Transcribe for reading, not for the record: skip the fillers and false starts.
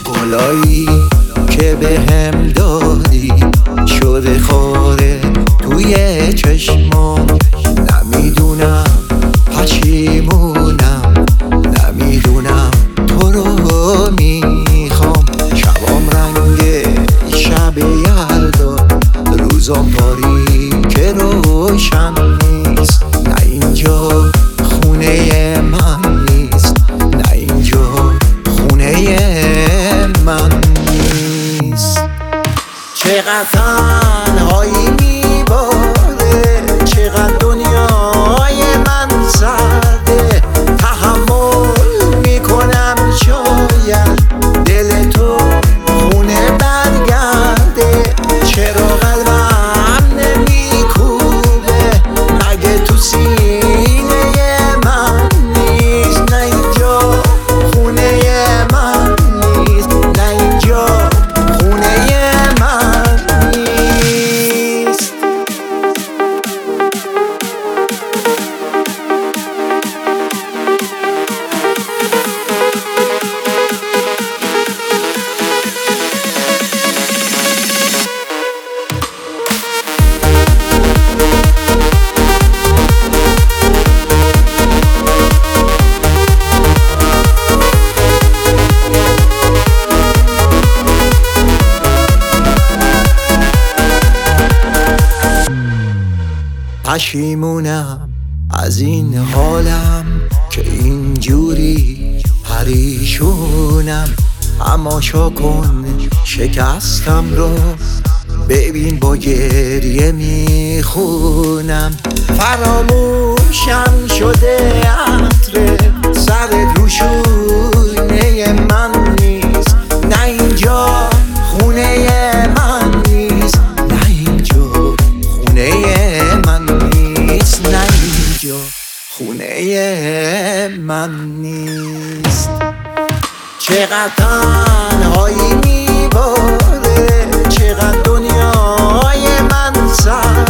گلایی که به هم دادی شده خاره توی چشمام. نمیدونم پشیمونم، نمیدونم تو رو میخوام. شبام رنگ شب یلدا، روزام تاریک روشن نیست. نه اینجا خونه من نیست، نه اینجا خونه من نیست. چقدر تنهایی میباره، چقدر دنیای من سرده. تحمل میکنم شاید دل تو خونه برگرده. چرا قلبم نمیکوبه، مگه تو سینه من نیست؟ نه اینجا خونه من نیست، نه اینجا خونه من نیست. پشیمونم از این حالم که اینجوری پریشونم. تماشا کن شکستم رو، ببین با گریه میخونم. فراموشم شده عطر سر روشونه من نیست. نه اینجا خونه من نیست، نه اینجا خونه من نیست، نه اینجا خونه من نیست. چقدر تنهایی میباره، چقدر دنیای من سر